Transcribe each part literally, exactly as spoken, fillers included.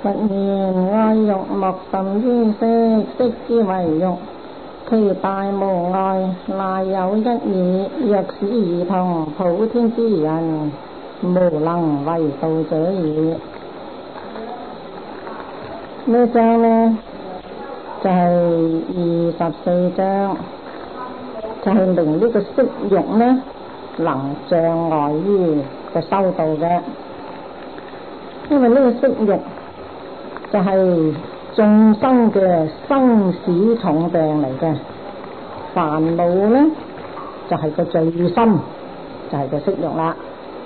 佛言愛欲莫甚於色，色之為欲，其大無礙，賴有一耳。若使兒童，普天之人，無能為道者矣。呢章呢就係二十四章，就係、是、令呢個色欲呢能障礙於個修道嘅，因為呢個色欲就係眾生嘅生死重病嚟嘅，煩惱呢就係、是、個最深，就係、是、個色欲啦。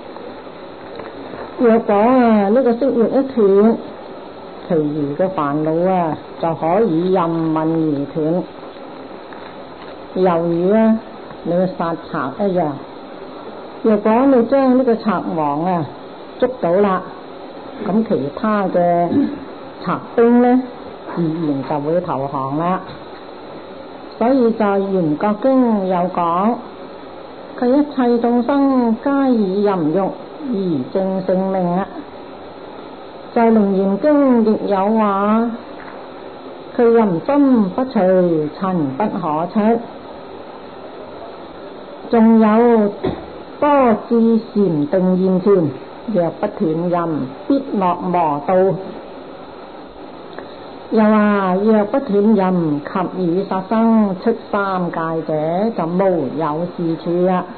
若果啊呢、這個色欲一斷，其餘嘅煩惱啊就可以任運而斷，猶如啊你去殺賊一樣。若果你將呢個賊王啊捉到啦，咁其他嘅賊兵呢自然就會投降啦。所以在《圓覺經》有講，佢一切眾生皆以淫欲而證性命啊。在《楞嚴經》亦有話，佢淫心不除，塵不可出。仲有多至禪定現前，若不斷淫，必落魔道。又話若不斷淫，及以殺生出三界者，就無有是處啊。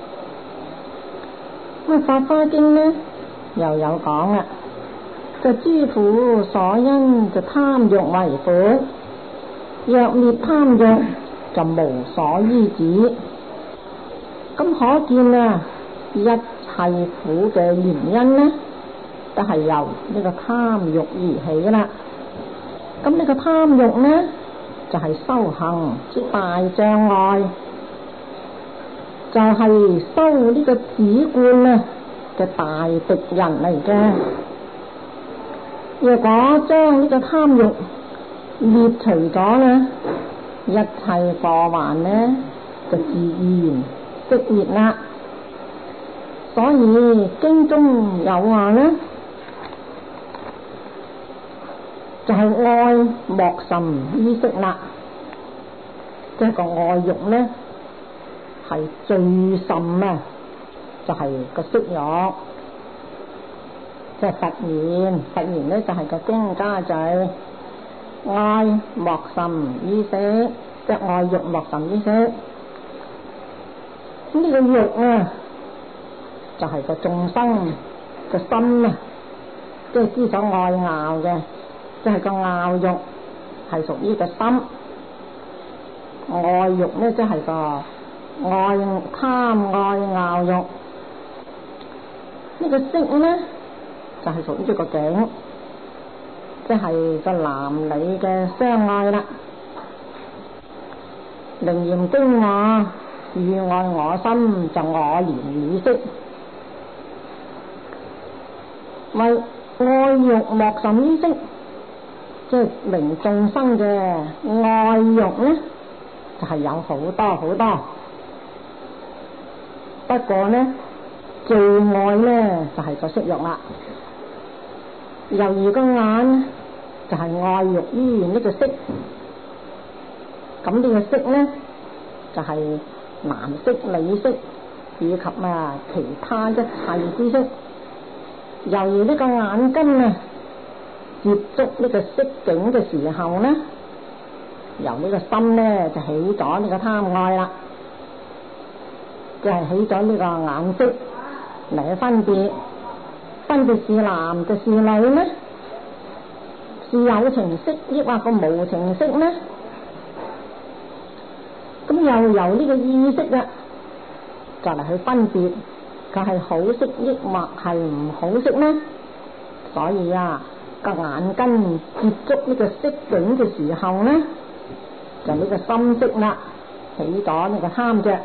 咁《法華經》呢又有講啊，就諸苦所因，就貪欲為苦，若滅貪欲，就無所依止。咁可見啊，一切苦嘅原因呢，都係由呢個貪欲而起啦。咁呢個貪欲呢，就係、是、修行之大障礙，就係、是、修呢個止觀啊嘅大敵人嚟嘅。如果將呢個貪欲滅除咗呢，一切過患呢就自然熄滅啦。所以經中有話呢，就係、是、愛莫甚於色啦，即係個愛欲呢係最甚啊，就係、是、個色欲。即係佛言，佛言呢就係、是、個經家仔，愛莫甚於色，即係愛欲莫甚於色。咁呢個欲啊，就係、是、個眾生個心啊，即係之所愛拗嘅，即係個拗欲係屬於個心。愛欲呢即係個愛貪愛拗欲。呢、這個色呢就係屬於個境，即係個男女嘅相愛啦。楞嚴經話，汝愛我心，就我憐汝色。為愛欲莫甚於色，即係令眾生嘅愛欲呢，就係、是、有好多好多。不過呢，最愛呢就係、是、個色欲啦。猶如個眼就係、是、愛欲於呢個色，咁呢個色呢就係、是、男色、女色以及啊其他一切之色。猶如呢個眼根啊接觸呢個色境嘅時候呢，由呢個心呢就起咗呢個貪愛啦，就係、是、起咗呢個眼色嚟去分別。分別是男就是女呢？是有情色抑或個無情色呢？咁又由呢個意識啊，就嚟去分別佢係好色抑或係唔好色呢？所以啊，個眼根接觸呢個色境嘅時候呢，就呢個心識啦，起咗呢個貪着，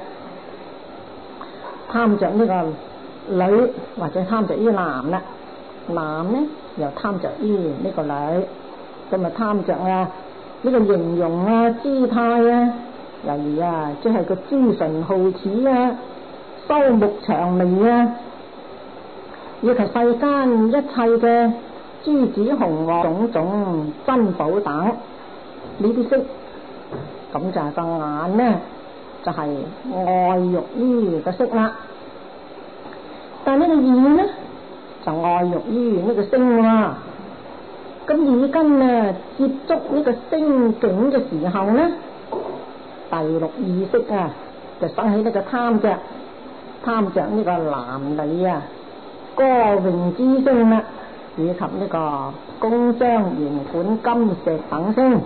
貪着呢個女或者貪着於男啦，男呢又貪着於呢個女，咁咪貪着啊呢個形容啊姿態啊，猶如啊即係個朱唇皓齒啊，修木長眉啊，以及世間一切嘅朱子紅黃種種珍寶等呢啲色，咁就係個眼呢，就係、是、愛欲於個色啦。但係呢個耳呢，就愛欲於呢個聲喎。咁耳根啊接觸呢個聲境嘅時候呢，第六意識啊就生起呢個貪着，貪着呢個男女啊歌詠之聲啦，以及呢個宮商弦管金石等聲。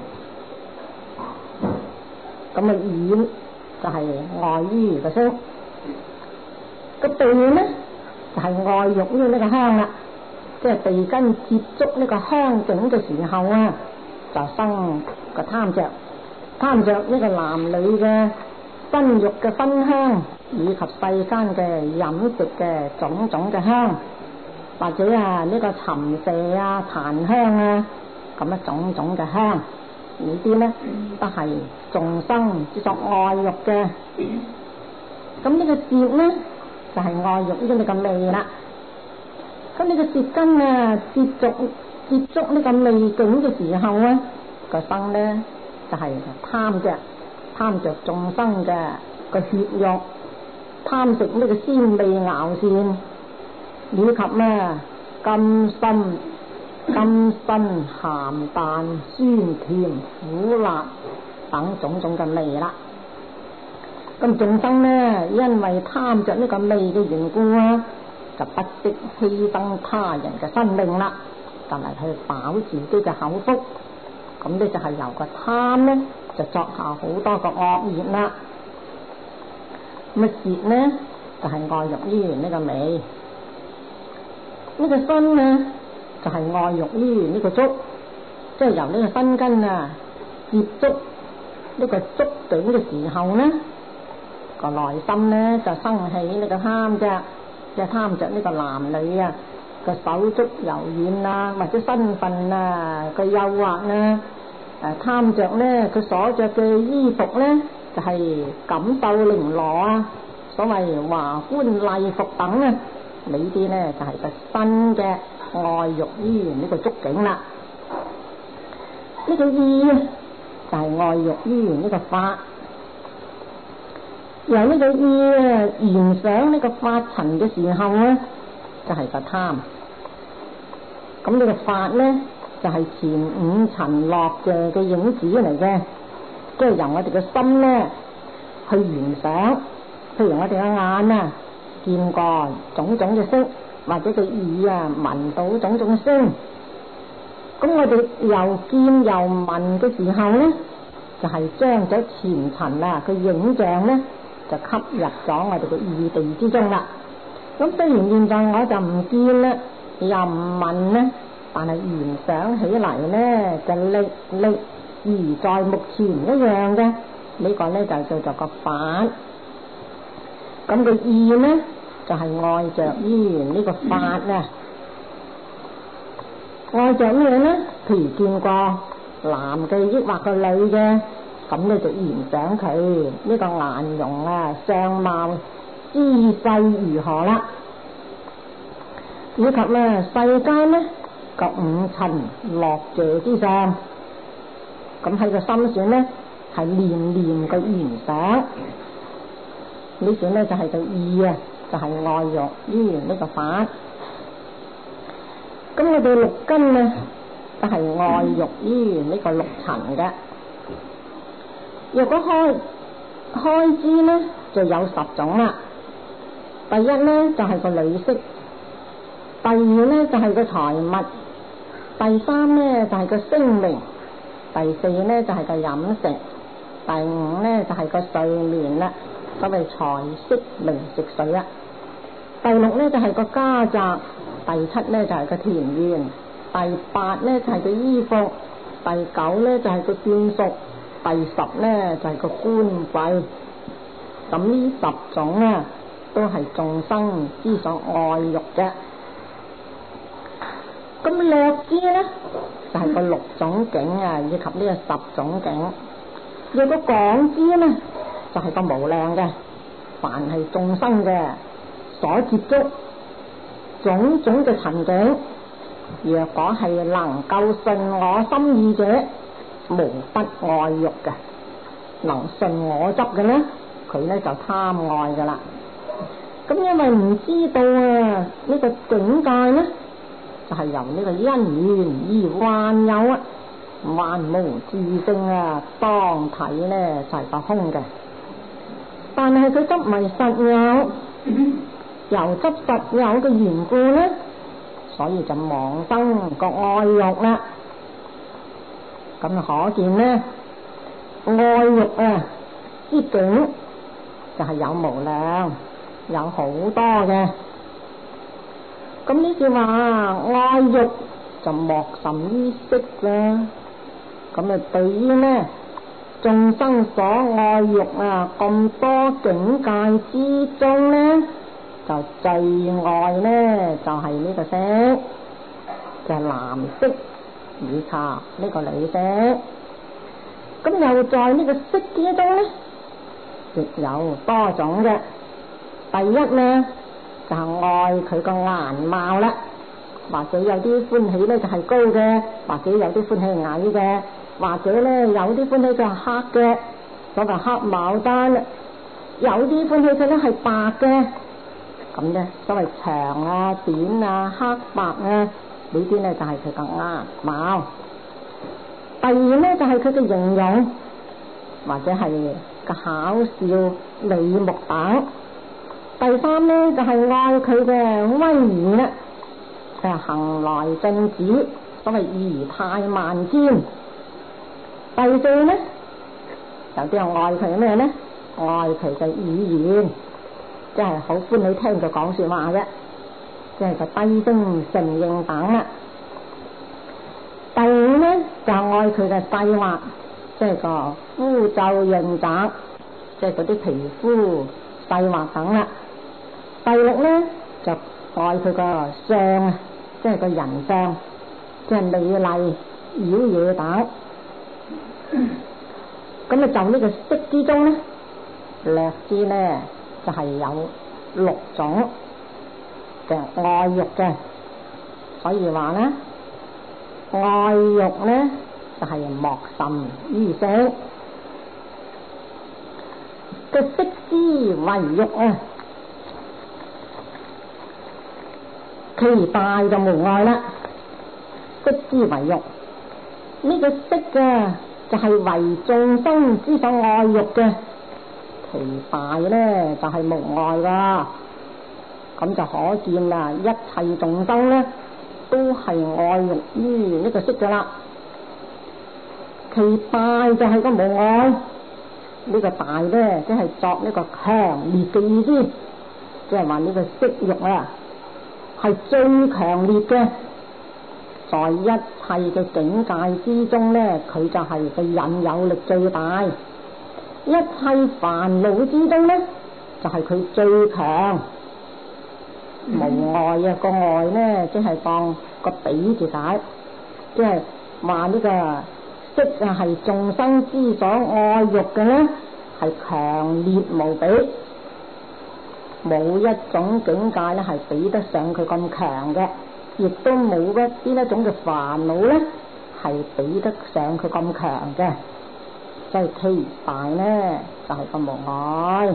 咁啊耳就係愛於個聲，個鼻呢就係、是、愛欲於呢個香啦，即係鼻根接觸呢個香境嘅時候啊，就生個貪着，貪着呢個男女嘅身肉嘅芬香，以及世間嘅飲食嘅種種嘅香，或者啊呢、這個沉麝啊檀香啊咁啊種種嘅香，呢啲呢都係眾生之所愛欲嘅。咁呢個舌呢就係、是、愛欲於呢個味啦。咁呢個舌根啊接觸接觸呢個味境嘅時候啊，個生呢就係、是、貪着貪着眾生嘅個血肉，貪食呢個鮮味咬線，以及咩甘辛甘辛鹹淡酸甜苦辣等種種嘅味啦。咁眾生呢因為貪着呢個味嘅緣故啊，就不惜犧牲他人嘅生命啦，就嚟去飽自己嘅口腹。咁呢就係由個貪呢就作下好多個惡業啦。咁啊舌呢就係、是、愛欲於呢個味，呢、這個身呢就係、是、愛欲於呢個觸，即係由呢個身根啊接觸呢個觸境嘅時候呢，個內心呢就生起呢個貪着，即係貪着呢個男女啊個手足柔軟啊，或者身份啊個誘惑啊，誒貪着呢佢所着嘅衣服呢就係錦繡綾羅啊，所謂華冠麗服等啊，呢啲呢就係、是、個身嘅愛欲於呢個觸境啦。呢、這個意就係、是、愛欲於呢個法，由呢個意啊緣想呢個法塵嘅時候呢，就係、是、個貪。咁呢個法呢就係、是、前五塵落謝嘅影子嚟嘅，即係由我哋嘅心呢去緣想，譬如我哋嘅眼啊見過種種嘅色，或者個耳啊聞到種種嘅聲，咁我哋又見又聞嘅時候呢，就係、是、將咗前塵啊個影像呢就吸入咗我哋嘅意地之中啦。咁雖然現在我就唔見啦，又唔聞呢，但係緣想起嚟呢就歷歷如在目前一樣嘅，呢、這個呢就叫做個法。咁個意呢就係、是、愛着於呢個法啊，愛着咩呢？譬如見過男嘅抑或個女嘅，咁你就緣想佢呢、這個顏容啊、相貌、姿勢如何啦，以及咧世間呢個五塵落謝之上，咁喺個心上呢係念念嘅緣想，呢種呢就係、是、個意啊，就係、是、愛欲於呢個法。咁我哋六根呢就係、是、愛欲於呢個六塵嘅。若果開開支呢就有十種啦。第一呢就係、是、個女色，第二呢就係、是、個財物，第三呢就係、是、個聲名，第四呢就係、是、個飲食，第五呢就係、是、個睡眠啦，所謂財色名食睡啊。第六呢就係、是、個家宅，第七呢就係、是、個田園，第八呢就係、是、個衣服，第九呢就係、是、個眷屬，第十呢就係、是、個官貴。咁呢十種啊都係眾生之所愛欲嘅。咁略知呢就係、是、個六種境啊，以及呢個十種境。若果廣知呢就係、是、個無量嘅，凡係眾生嘅所接觸種種嘅塵境， 若果係能夠順我心意者，無不愛欲嘅；能順我執嘅呢，佢呢就貪愛噶啦。咁因為唔知道啊，呢個境界呢，就係由呢個因緣而幻有啊，幻無自性啊，當體呢就係個空嘅。但係佢執迷實有，由執實有嘅緣故呢，所以就妄生個愛欲啦。咁啊可見呢，愛欲啊之境就係有無量，有好多嘅。咁呢句話愛欲就莫甚於色啦。咁啊對於呢眾生所愛欲啊咁多境界之中呢，就最愛呢就係、是、呢個色，就係、是、男色以及呢個女色。咁又在呢個色之中呢，亦有多種嘅。第一呢就係、是、愛佢個顏貌啦，或者有啲歡喜呢就係高嘅，或者有啲歡喜矮嘅，或者呢有啲歡喜就係黑嘅，所謂黑牡丹；有啲歡喜佢呢係白嘅，咁呢所謂長啊、短啊、黑白啊，呢啲呢就係佢個顏貌。第二呢就係佢嘅形容，或者係個巧笑、美目等。第三呢就係、是、愛佢嘅威儀啦，佢係行來正直，所謂儀態萬千。第四呢，有啲人愛佢咩呢？愛佢嘅語言，即係好歡喜聽佢講說話嘅，即係個低聲承應等啦。第五呢就係、愛佢嘅細滑，即係個膚皺潤澤，即係嗰啲皮膚細滑等啦。第六呢就愛佢個相，即係個人相，即係美麗妖冶等。咁啊就呢個色之中呢，略知呢就係、是、有六種嘅愛欲嘅。所以話呢，愛欲呢就係、是、莫甚於色，個色之為欲啊，其大就無礙啦。色之為欲，呢、這個色啊就係、是、為眾生之所愛欲嘅，其大呢就係、是、無礙噶。咁就可見啦，一切眾生呢都係愛欲於呢個色噶啦。其大就係個無礙，呢、這個大呢即係作呢個強烈嘅意思，即係話呢個色欲啊係最強烈嘅，在一切嘅境界之中呢，佢就係個引誘力最大。一切煩惱之中呢，就係、是、佢最強。無礙啊，個礙呢即係當個比字解，即係話呢個色啊係眾生之所愛欲嘅呢，係強烈無比，冇一種境界呢係比得上佢咁強嘅，亦都冇一邊一種嘅煩惱呢係比得上佢咁強嘅，即係其大呢就係、是、個無礙。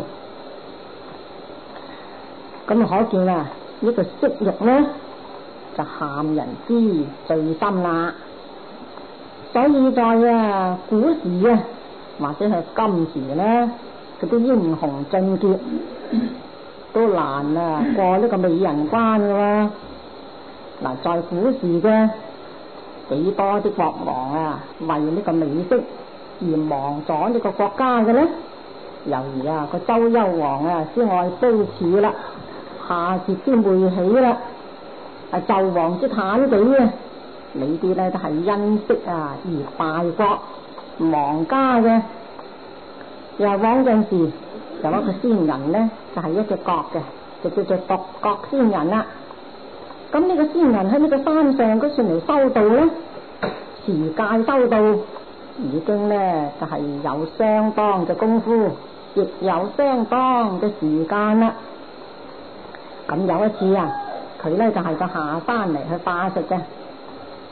咁可見啊，呢、這個色欲呢就陷人之最深啦。所以在啊古時啊，或者係今時呢，嗰啲英雄俊傑都難啊過呢個美人關噶喎。嗱，在古時嘅幾多啲國王啊，為呢個美色而亡咗呢個國家嘅呢？猶如啊個周幽王啊，先愛蘇轍啦，夏桀之妹喜啦，啊紂王之妲己啊，呢啲呢都係因色啊而敗國亡家嘅。又往陣時有一個仙人呢，就係、是、一隻角嘅，就叫做獨角仙人啦。咁呢個仙人喺呢個山上嗰算嚟修道呢，持戒修道已經呢就係、是、有相當嘅功夫，亦有相當嘅時間啦。咁有一次啊，佢呢就係、是、個下山嚟去化食嘅，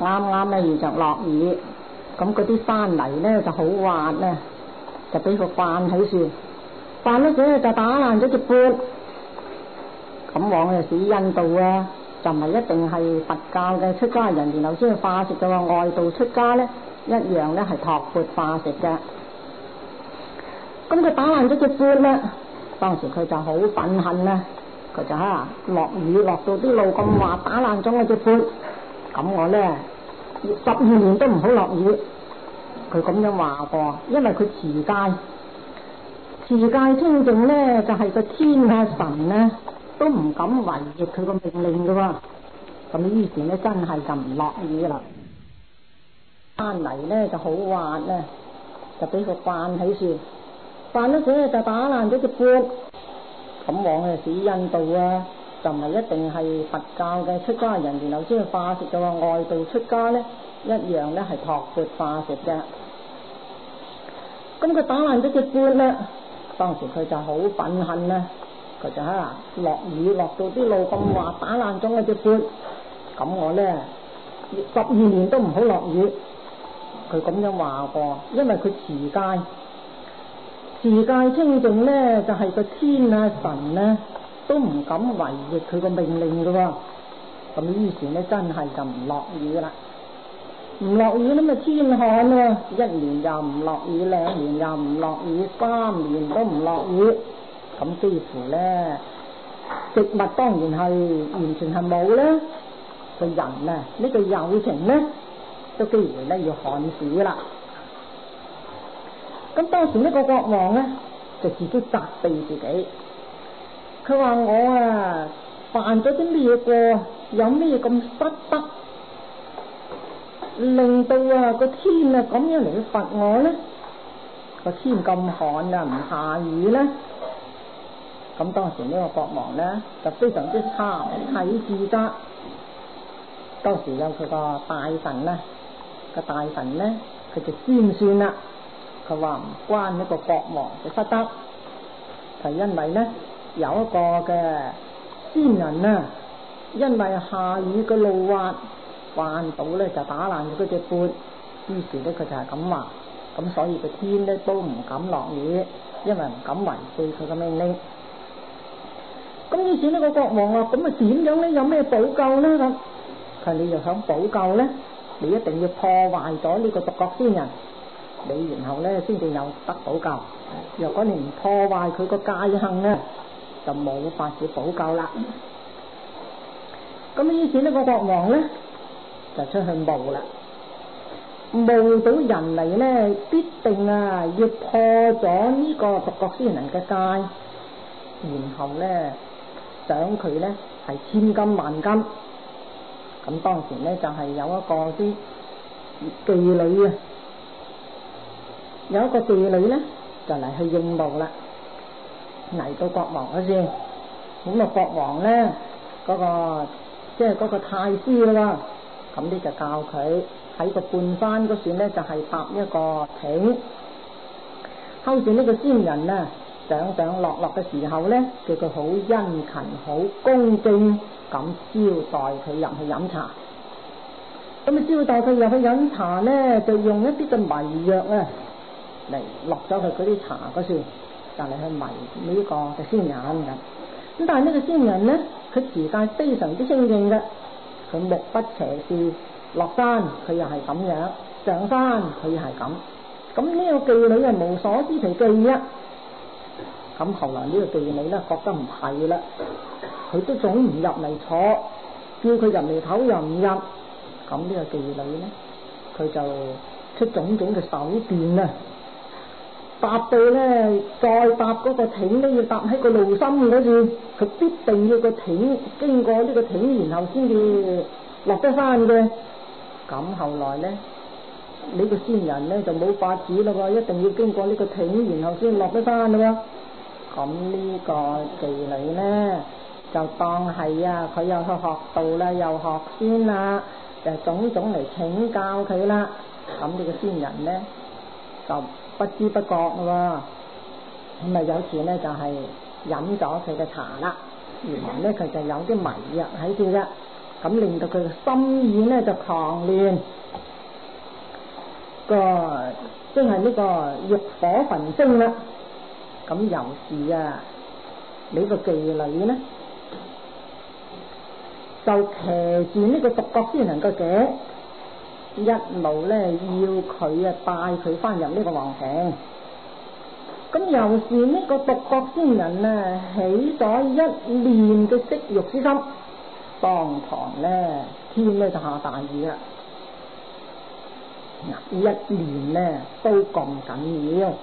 啱啱咧遇着落雨，咁嗰啲山泥咧就好滑咧，就俾佢慣喺樹，慣咗佢就打爛咗隻缽。咁往嘅是印度啊，就唔係一定係佛教嘅出家人然後先去化食嘅喎，外道出家咧一樣咧係托缽化食嘅。咁佢打爛咗隻缽咧，當時佢就好憤恨啦，佢就嚇落雨落到啲路咁滑，打爛咗我隻缽，咁我咧十二年都唔好落雨。佢咁樣話過，因為佢持戒，持戒清淨咧就係、是、個天啊神咧都唔敢違逆佢個命令嘅喎。咁於是咧真係就唔落雨啦。山泥咧就好滑咧，就俾佢慣喺樹，慣咗佢就打爛咗隻缽。咁往嘅是印度啊，就唔係一定係佛教嘅出家人然後先去化食嘅喎，外道出家咧一樣咧係托缽化食嘅。咁佢打爛咗隻缽咧，當時佢就好憤恨啦，佢就喺度落雨落到啲路咁滑，打爛咗我隻缽，咁我咧十二年都唔好落雨。佢咁樣話過，因為佢持戒，持戒清淨咧就係、是、個天啊神咧都唔敢違逆佢個命令嘅喎。咁於是咧真係就唔落雨啦。唔落雨咁咪天旱喎，一年又唔落雨，兩年又唔落雨，三年都唔落雨，咁幾乎咧植物當然係完全係冇啦。個人啊呢、呢個有情咧都幾乎咧要旱死啦。咁當時呢個國王咧就自己責備自己，佢話我啊犯咗啲咩過，有咩咁失德，令到啊個天啊咁樣嚟去罰我咧？個天咁旱啊，唔下雨咧。咁當時呢個國王咧就非常之慚愧自責。當時有佢個大臣咧，個大臣咧佢就先算啦。佢話唔關呢個國王嘅失德，係因為咧有一個嘅先人啊，因為下雨嘅路滑，慣到咧就打爛咗嗰隻缽，於是咧佢就係咁話，咁所以個天咧都唔敢落雨，因為唔敢違背佢嘅命令。咁於是呢個國王話：咁啊點樣咧？有咩補救咧？咁佢你又想補救咧？你一定要破壞咗呢個獨角仙人，你然後咧先至有得補救。若果你唔破壞佢個戒行咧，就冇法子補救啦。咁於是呢個國王咧就出去募啦，募到人嚟咧，必定啊要破咗呢個獨角仙人嘅戒，然後咧賞佢咧係千金萬金。咁當時咧就係、是、有一個啲妓女啊，有一個妓女咧就嚟去應募啦，嚟到國王嗰先，咁啊國王咧嗰、那個即係嗰個太師啦，咁呢就教佢喺個半山嗰處咧就係、是、搭一個艇，後住呢個仙人啊上上落落嘅時候咧，叫佢好殷勤、好恭敬咁招待佢入去飲茶。咁啊招待佢入去飲茶咧，就用一啲嘅迷藥啊嚟落咗去嗰啲茶嗰處，就嚟去迷呢個嘅仙人咁。咁但係呢個仙人咧，佢持戒非常之清淨嘅，佢目不斜視，落山佢又係咁樣，上山佢又係咁。咁呢個妓女啊無所知其技啊！咁後來呢個妓女咧覺得唔係啦，佢都總唔入嚟坐，叫佢入嚟唞又唔入。咁呢個妓女咧，佢就出種種嘅手段啊，搭到咧再搭嗰個艇都要搭喺個路心嗰處，佢必定要個艇經過呢個艇，然後先至落得翻嘅。咁後來咧，呢、這個仙人咧就冇法子啦喎，一定要經過呢個艇，然後先落得翻啦喎。咁呢個妓女咧就當係啊，佢又去學道啦，又學仙啦，就種種嚟請教佢啦。咁呢個仙人咧就不知不覺喎，咁啊有次咧就係飲咗佢嘅茶啦，原來咧佢就有啲迷藥喺度嘅， 咁令到佢嘅心意呢就狂亂，個即係呢個欲火焚身啦。咁由是啊，呢個妓女呢就騎住呢個獨角仙人嘅頸，一路呢要佢啊帶佢翻入呢個皇城。咁由是呢個獨角仙人呢起咗一念嘅色欲之心，當堂呢天呢就下大雨啦。嗱，一念呢都咁緊要，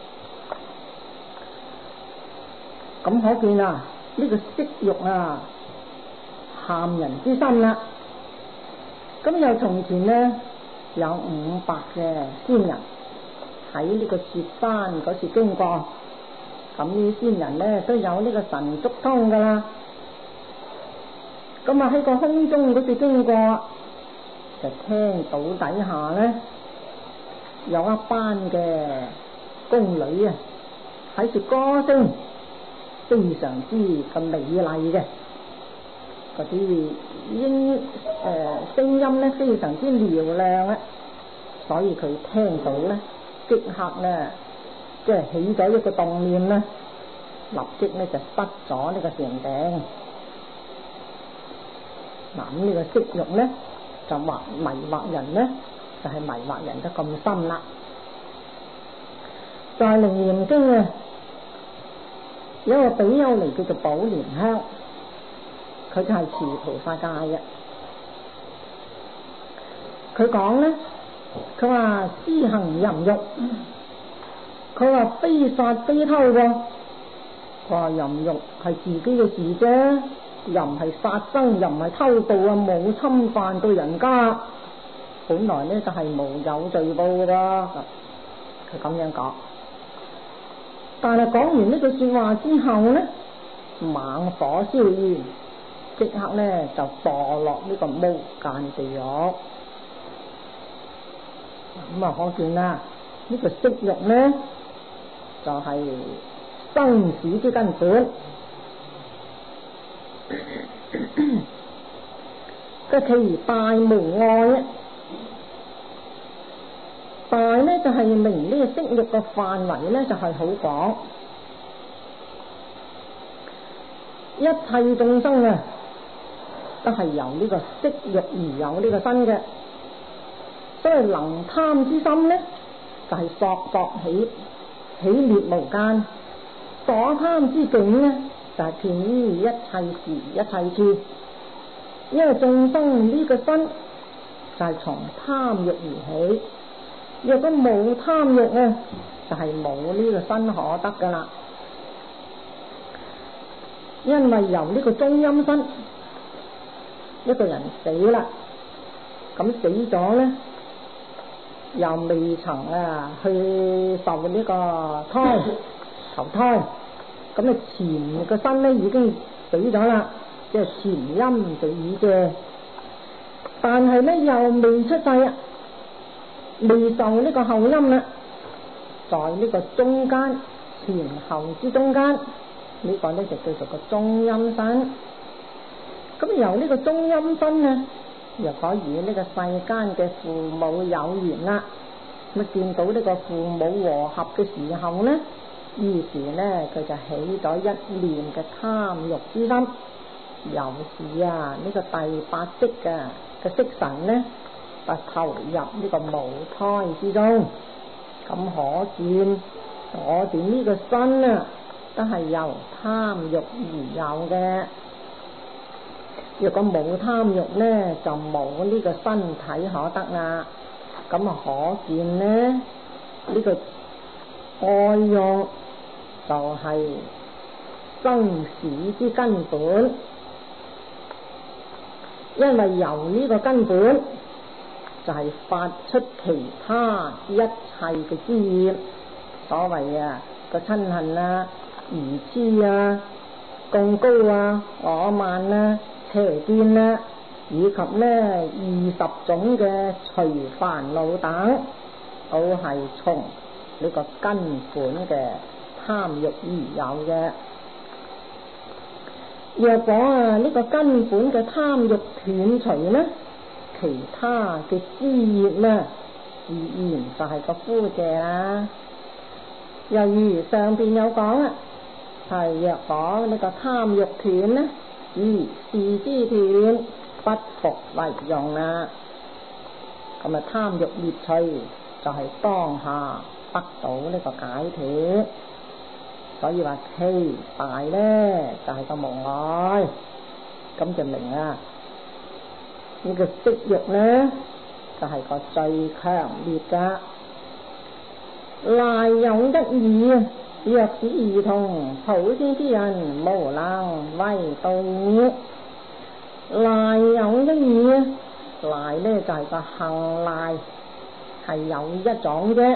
咁可見啊呢個色欲啊陷人之心啦。咁又從前呢有五百嘅仙人喺呢個雪山嗰次經過，咁呢仙人呢都有呢個神足通噶啦。咁啊喺個空中嗰次經過，就聽到底下呢有一班嘅宮女啊喺度歌聲，非常之咁美麗嘅，嗰啲音誒聲音呢非常之嘹亮啊，所以佢聽到呢即刻呢即係起咗一個動念呢，立即呢就失咗呢個禪定。嗱，咁呢個色欲呢就惑迷惑人呢，就係、是、迷惑人得咁深啦。在《楞嚴經》啊，有一個比丘尼叫做寶蓮香，佢就係持菩薩戒嘅。佢講呢，佢話施行淫欲，佢話非殺非偷喎，佢話淫欲係自己嘅事啫，又唔係殺生，又唔係偷盜啊，冇侵犯到人家，本來呢就係無有罪報噶。佢咁樣講，但係講完呢句說話之後呢，猛火燒煙，即刻呢就墮落呢個無間地獄。咁啊，可見啦，呢個色欲呢就係生死之根本。嘅其大無礙啊，大呢就係明呢個色欲嘅範圍呢就係好廣，一切眾生啊都係由呢個色欲而有呢個身嘅，所以能貪之心呢就係索索起起滅無間，所貪之境呢就係遍於一切時一切處。因為眾生呢個身就係從貪欲而起，若果冇貪欲呢就係冇呢個身可得噶啦。因為由呢個中陰身，一個人死啦，咁死咗呢又未曾啊去受呢個胎投胎，咁啊前個身呢已經死咗啦，即係前陰就已嘅，但係呢又未出世啊，未受呢個後陰啦，在呢個中間前後之中間，呢、這個呢就叫做個中陰身。咁由呢個中陰身呢，又可以呢個世間嘅父母有緣啦，咁見到呢個父母和合嘅時候呢，於是呢佢就起咗一念嘅貪欲之心。由是啊，呢、這個第八識嘅嘅色神呢，就投入呢個母胎之中。咁可見我哋呢個身啊，都係由貪欲而有嘅。若果冇貪欲呢，就冇呢個身體可得啦。咁啊，可見呢，呢、這個愛欲就係生死之根本。因為由呢個根本就係、是、發出其他一切嘅滋業，所謂啊個親恨啊、愚癡啊、貢高啊、我慢啊、邪見啊，以及呢二十種嘅隨煩惱等，都係從呢個根本嘅貪欲而有嘅。 若果啊呢個根本嘅貪欲斷除呢，其他嘅枝葉呢，自然就係個枯謝啦。又如上邊有講啦，係若果呢個貪欲斷呢，而事之斷，不復為用啦。咁啊貪欲滅除，就係當下得到呢個解脫。所以話其大呢，就係、是、個無礙，咁就明啦。呢、這個色欲呢，就係、是、個最強烈噶。賴有一義，若使兒童普天之人無能為道矣。賴有一義，賴呢就係、是、個行賴，係有一種啫。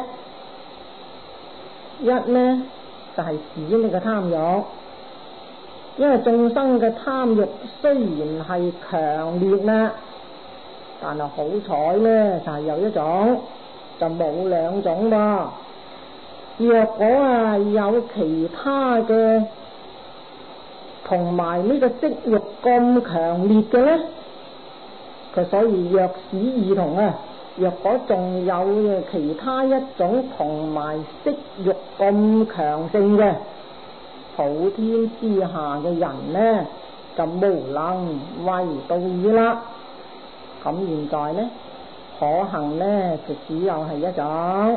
一呢就係指呢個貪欲，因為眾生嘅貪欲雖然係強烈啦，但係好彩呢就係、是、有一種，就冇兩種噃。若果啊有其他嘅同埋呢個色欲咁強烈嘅呢，佢所以若使兒童啊，若果仲有其他一種同埋色欲咁強盛嘅普天之下嘅人呢，就無能為道矣啦。咁現在呢可行呢就只有係一種，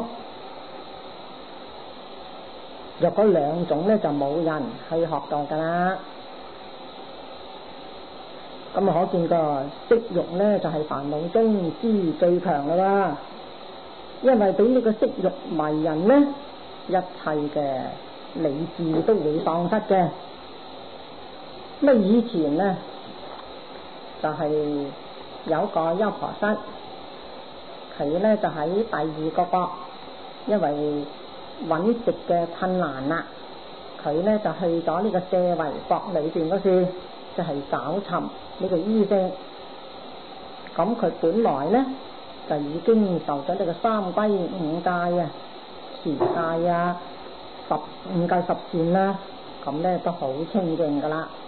若果兩種呢就冇人去學到噶啦。咁啊可見個色欲呢就係、是、煩惱中之最強噶啦，因為俾呢個色欲迷人呢，一切嘅理智都會喪失嘅。咁以前呢就係、是、有個優婆塞，佢呢就喺第二個國，因為揾食嘅困難啦，佢呢就去咗呢個舍衛國裏邊嗰處，就係、是、找尋呢個醫生。咁佢本來呢就已經受咗呢個三歸五戒啊、持戒啊、十五戒十善啦，咁呢都好清淨噶啦。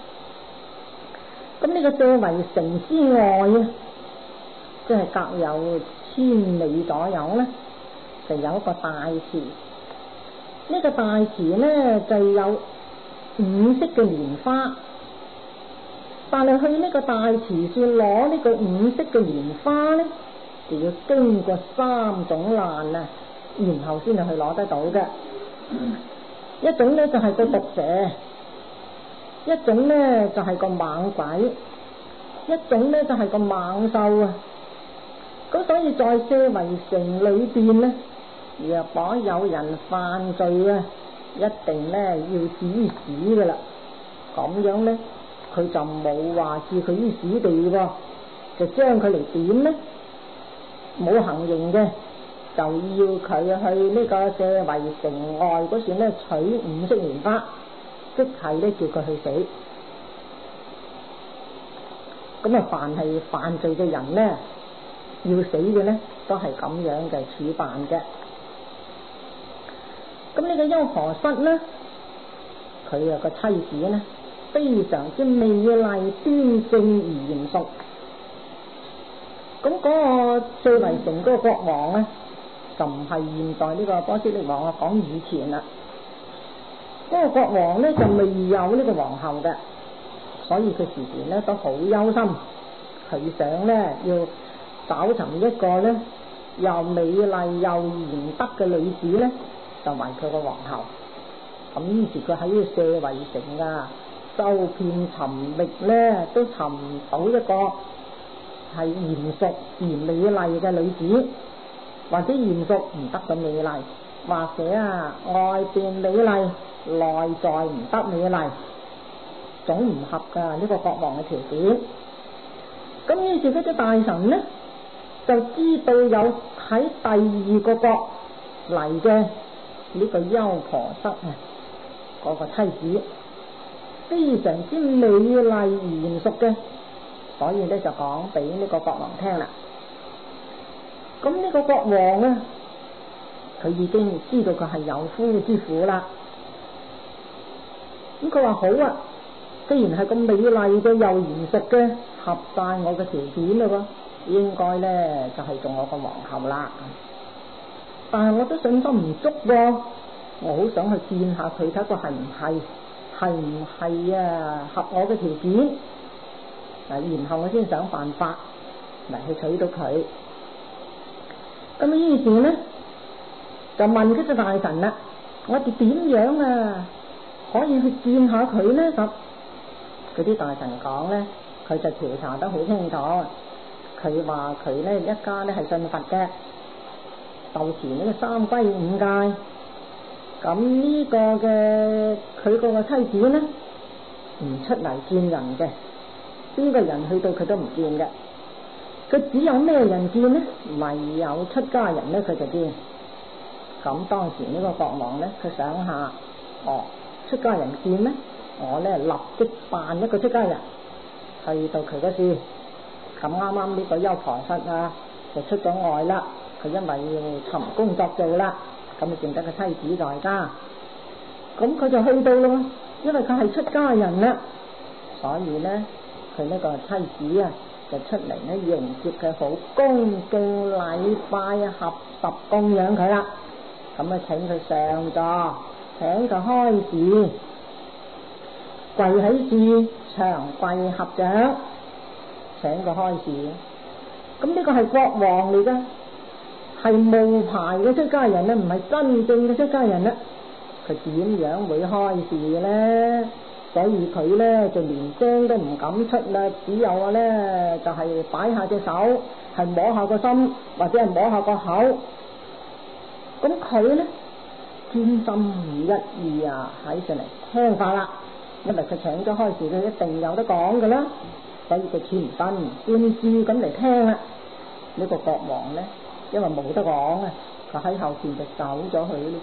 咁呢個舍衛城之外啊，即係隔有千里左右呢，就有一個大池。呢、這個大池呢就有五色嘅蓮花，但係去呢個大池處攞呢個五色嘅蓮花呢，就要經過三種難啊，然後先至去攞得到嘅。一種呢就係、是、個毒蛇，一種呢就係、是、個猛鬼，一種呢就係、是、個猛獸啊。咁所以在舍衛城裏邊呢，若果有人犯罪啊，一定呢要置於死噶啦。咁樣呢佢就冇話置佢於死地喎，就將佢嚟點呢？冇行刑嘅，就要佢去呢個舍衛城外嗰處呢取五色蓮花，即係呢叫佢去死。咁啊，凡係犯罪嘅人呢，要死嘅呢，都係咁樣嘅處辦嘅。咁呢個優婆塞呢，佢有個妻子呢，非常之美麗端正而嚴肅。咁嗰個舍衛城嗰個國王呢，就唔係現在呢個波斯匿王啊，講以前啦。嗰個國王呢就未有呢個皇后嘅，所以佢時時呢都好憂心，佢想呢要找尋一個呢又美麗又賢德嘅女子呢，就為佢個皇后。咁於是佢喺舍衛城啊，周遍尋覓呢，都尋唔到一個係賢淑而美麗嘅女子，或者賢淑唔得嘅美麗，或者啊外邊美麗內在唔得美麗，總唔合噶呢個國王嘅條件。咁於是嗰啲大臣呢，就知道有喺第二個國嚟嘅呢個優婆塞啊，嗰個妻子非常之美麗而賢淑嘅，所以咧就講俾呢個國王聽啦。咁呢個國王啊，佢已經知道佢係有夫之婦啦。咁佢話好啊， 既然係咁美麗嘅又賢淑嘅，合晒我嘅條件嘞喎，應該咧就係、是、做我個皇后啦。但係我都信心唔足喎，我好想去見下佢，睇個係唔係，係唔係啊合我嘅條件，然後我先想辦法嚟去娶到佢。咁於是呢，就問嗰隻大臣啦，我哋點樣啊可以去見下佢呢？咁嗰啲大臣講呢，佢就調查得好清楚。佢話佢呢一家呢係信佛嘅，受持呢個三歸五戒。咁呢個嘅佢個個妻子呢唔出嚟見人嘅，邊個人去到佢都唔見嘅。佢只有咩人見呢？唯有出家人呢佢就見。咁當時呢個國王呢，佢想下，哦，出家人見咩？我呢立即扮一個出家人去到佢嗰處。咁啱啱呢個優婆塞啊就出咗外啦，佢因為要尋工作做啦，咁就淨得個妻子在家。咁佢就去到咯，因為佢係出家人啦，所以呢，佢呢個妻子啊就出嚟呢迎接佢，好恭敬禮拜合十供養佢啦。咁啊請佢上座，請佢開示，跪喺處，長跪合掌，請佢開示。咁呢個係國王嚟噶，係冒牌嘅出家人咧，唔係真正嘅出家人啦。佢點樣會開示呢？所以佢呢就連聲都唔敢出啦，只有呢就係、是、擺下隻手，係摸下個心，或者係摸下個口。咁佢呢專心一意啊喺上嚟聽法啦，因為佢請咗開示，佢一定有得講噶啦，所以佢全神貫注咁嚟聽啦。呢、這個國王呢，因為冇得講啊，佢喺後邊就走咗去呢。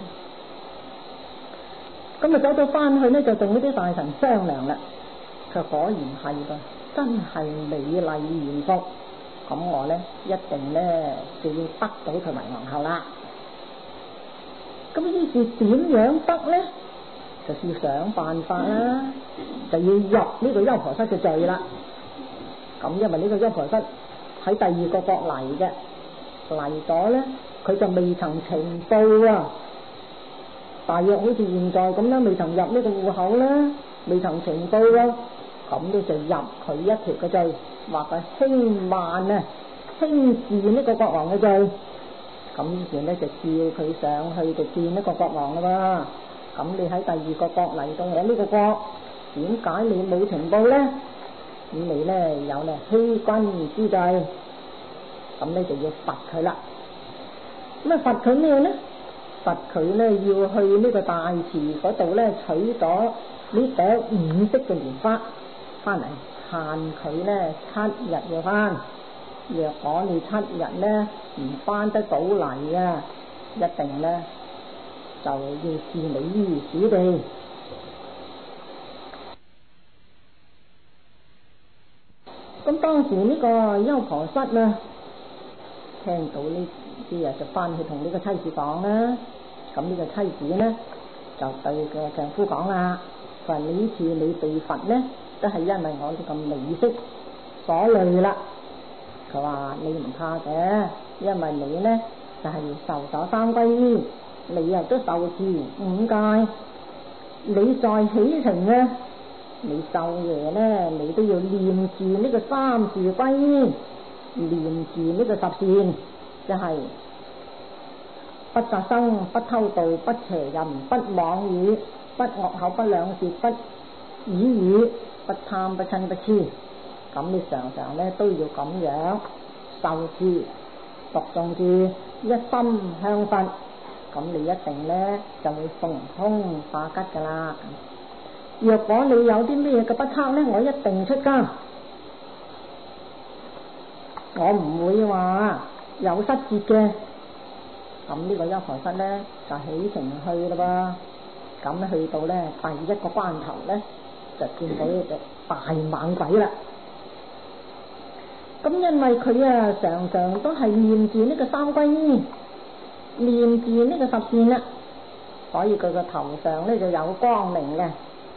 咁啊走到翻去呢，就同呢啲大臣商量啦。佢果然係噃，真係美麗艷福，咁我呢，一定呢，就要得到佢為皇后啦。咁於是點樣得呢？就要想辦法啦，就要入呢個優婆塞嘅罪啦。咁因為呢個優婆塞喺第二個國嚟嘅，嚟咗呢，佢就未曾呈報啊。大約好似現在咁啦，未曾入呢個戶口啦，未曾呈報啦，咁你就入佢一條嘅罪，話佢輕慢啊，輕視呢個國王嘅罪。咁於是呢，就叫佢上去就見一個國王啦喎。咁你喺第二個國嚟到我呢個國，點解你冇呈報呢？咁你呢有呢欺君之罪，咁你就要罰佢啦。咁啊罰佢咩呢？罰佢呢要去呢個大池嗰度呢取咗呢朵五色嘅蓮花翻嚟，限佢呢七日要翻。若果你七日呢唔翻得到嚟啊，一定呢就要置你於死地。咁當時呢個優婆塞啊，聽到呢啲啊，就翻去同呢個妻子講啦。咁呢個妻子呢，就對個丈夫講啦，佢話呢次你被罰呢，都係因為我呢個美色所累啦。佢話你唔怕嘅，因為你呢就係、是、受咗三歸依，你又都受持五戒，你再起程呢，你晝夜呢，你都要念住呢個三事歸依，念住呢個十善，即係不殺生、不偷盜、不邪淫、不妄語、不惡口、不兩舌、不綺語、不貪、不嗔、不痴。咁你常常咧都要咁樣受持讀誦住，一心向佛，咁你一定咧就會逢凶化吉噶啦。若果你有啲咩嘅不測咧，我一定出家，我唔會話有失節嘅。咁呢個優婆塞咧就起程去啦噃，咁去到咧第一個關頭咧就見到一隻大猛鬼啦。咁因為佢啊常常都係念住呢個三歸依，念住呢個十善啦，所以佢個頭上咧就有光明嘅。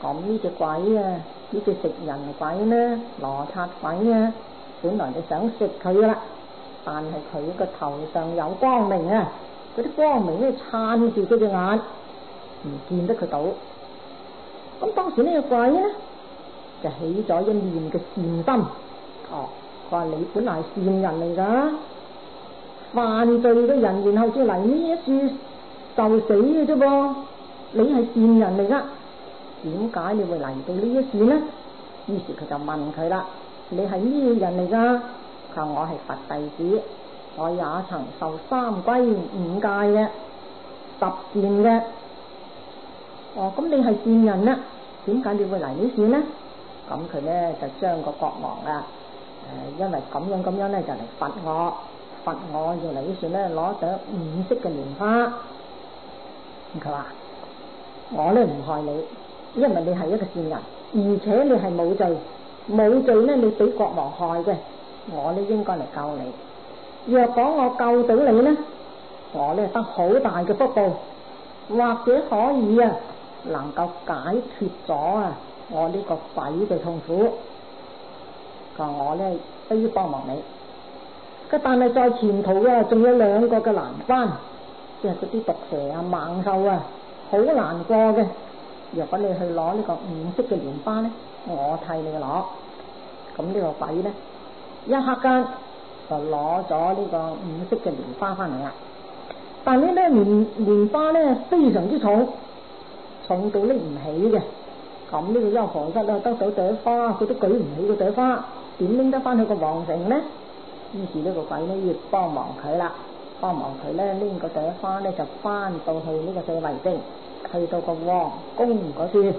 咁呢隻鬼啊，呢隻食人鬼呢，羅剎鬼啊，本來就想食佢噶啦，但係佢個頭上有光明啊，嗰啲光明咧撐住佢隻眼，唔見得佢到。咁當時呢個鬼呢，就起咗一念嘅善心，哦，佢話你本來係善人嚟噶，犯罪嘅人然後再嚟呢一處受死嘅啫噃，你係善人嚟噶，點解你會嚟到呢一處呢？於是佢就問佢啦，你係咩人嚟噶？佢話我係佛弟子，我也曾受三歸五戒嘅十善嘅。哦，咁你係善人啦，點解你會嚟呢處呢？咁佢咧就將個國王啊，誒、呃，因為咁樣咁樣咧就嚟罰我，罰我要嚟呢處咧攞朵五色嘅蓮花。佢話我咧唔害你，因為你係一個善人，而且你係冇罪，冇罪咧你俾國王害嘅，我咧應該嚟救你。若果我救到你咧，我咧得好大嘅福報，或者可以啊能夠解脫咗啊我呢個鬼嘅痛苦。佢話我咧都要幫忙你，佢但係在前途啊仲有兩個嘅難關，即係嗰啲毒蛇啊猛獸啊好難過嘅。若果你去攞呢個五色嘅蓮花咧，我替你攞。咁呢個鬼咧一刻間就攞咗呢個五色嘅蓮花翻嚟啦。但係呢咧蓮蓮花咧非常之重，重到拎唔起嘅。咁呢個幽婆塞啊得到朵花，佢都舉唔起個朵花，點拎得翻去個皇城呢？於是呢個鬼咧要幫忙佢啦，幫忙佢咧拎個朵花咧就翻到去呢個四圍城，去到個皇宮嗰處。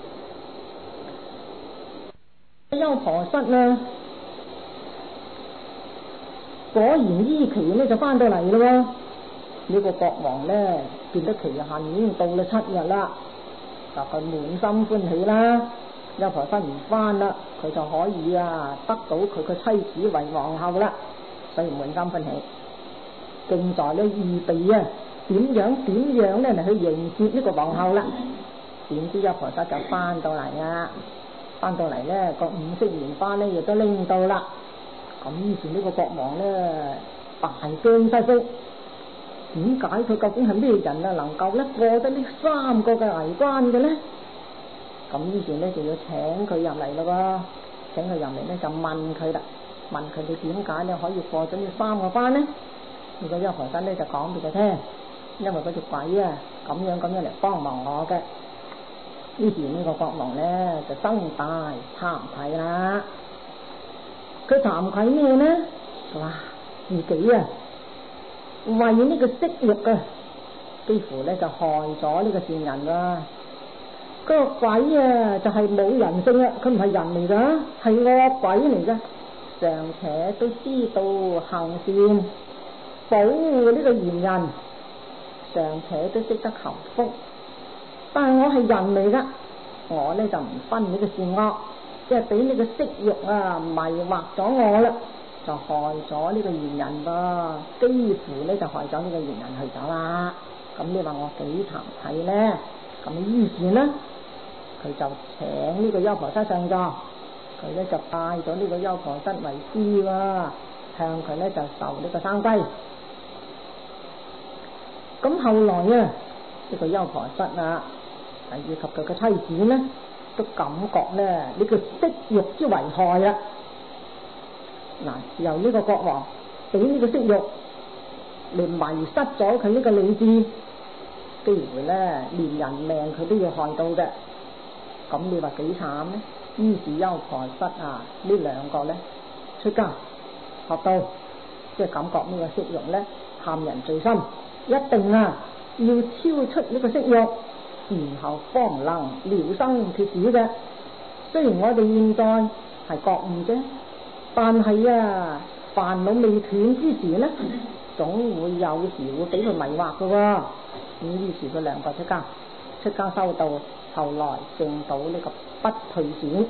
幽婆塞啊，果然依期咧就翻到嚟咯。呢、這個國王咧見得期限已經到咗七日啦，就佢滿心歡喜啦。幽婆塞唔翻啦，佢就可以啊得到佢個妻子為皇后啦，所以滿心歡喜。正在咧預備啊點樣點樣咧嚟去迎接呢個皇后啦。點知幽婆塞就翻到嚟啊！翻到嚟咧個五色蓮花咧亦都拎到啦。咁於是呢個國王咧大驚失色，點解佢究竟係咩人啊？能夠咧過得呢三個嘅危關嘅咧？咁於是咧就要請佢入嚟咯喎，請佢入嚟咧就問佢啦，問佢你點解你可以過咗呢三個關咧？呢個幽婆塞咧就講俾佢聽，因為嗰隻鬼啊咁樣咁樣嚟幫忙我嘅。於是呢個國王咧就瞪大慚愧啦。佢慚愧咩呢？佢話自己啊為呢個色欲啊，幾乎咧就害咗呢個善人啦。嗰、那個鬼啊就係、是、冇人性啊，佢唔係人嚟噶，係惡鬼嚟噶。尚且都知道行善，保護呢個賢人，尚且都識得求福。但係我係人嚟噶，我咧就唔分呢個善惡，即係俾呢個色欲啊迷惑咗我啦，就害咗呢個賢人噃，幾乎咧就害咗呢個賢人去咗啦。咁你話我幾慚愧咧？咁於是呢，佢就請呢個幽婆塞上座，佢咧就拜咗呢個幽婆塞為師喎，向佢咧就受呢個生歸。咁後來啊，呢、這個幽婆塞啊，以及佢嘅妻子呢，都感覺咧呢、這個色欲之危害啊！嗱，由呢個國王俾呢個色欲嚟迷失咗佢呢個理智，幾乎咧連人命佢都要害到嘅。咁你話幾慘呢？於是幽婆塞啊，呢兩個咧出家學到，即係感覺呢個色欲咧陷人最深，一定啊要超出呢個色欲，然後方能了生脫死嘅。雖然我哋現在係覺悟啫，但係啊煩惱未斷之時呢，總會有時會俾佢迷惑嘅喎。咁於是佢兩個出家，出家修道，後來證到呢個不退轉。